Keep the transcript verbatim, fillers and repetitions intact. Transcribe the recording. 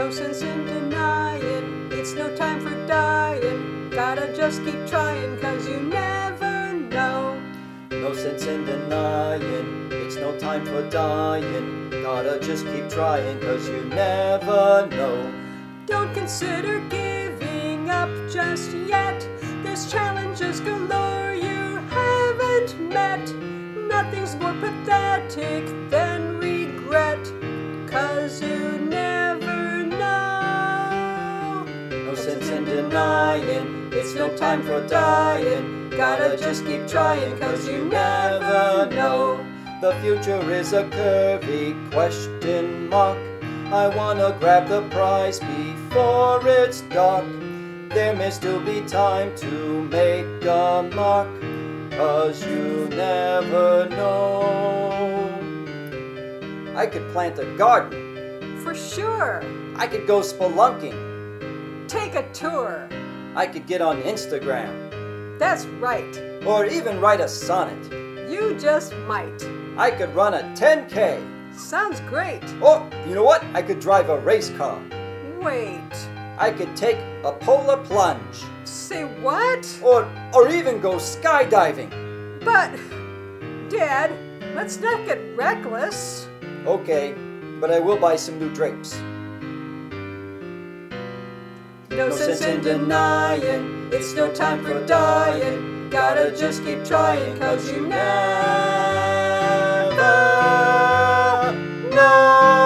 No sense in denying, it's no time for dying. Gotta just keep trying, cause you never know. No sense in denying, it's no time for dying. Gotta just keep trying, cause you never know. Don't consider giving up just yet. There's challenges galore you haven't met. Nothing's more pathetic than regret, cause you never know. No sense in denying, it's no time for dying. Gotta just keep trying, cause you never know. The future is a curvy question mark. I wanna grab the prize before it's dark. There may still be time to make a mark, cause you never know. I could plant a garden. For sure. I could go spelunking. Take a tour. I could get on Instagram. That's right. Or even write a sonnet. You just might. I could run a ten K. Sounds great. Or, you know what? I could drive a race car. Wait. I could take a polar plunge. Say what? Or, or even go skydiving. But, Dad, let's not get reckless. Okay, but I will buy some new drapes. No, no sense in denying, it's no time for dying. Gotta just keep trying, cause you never know.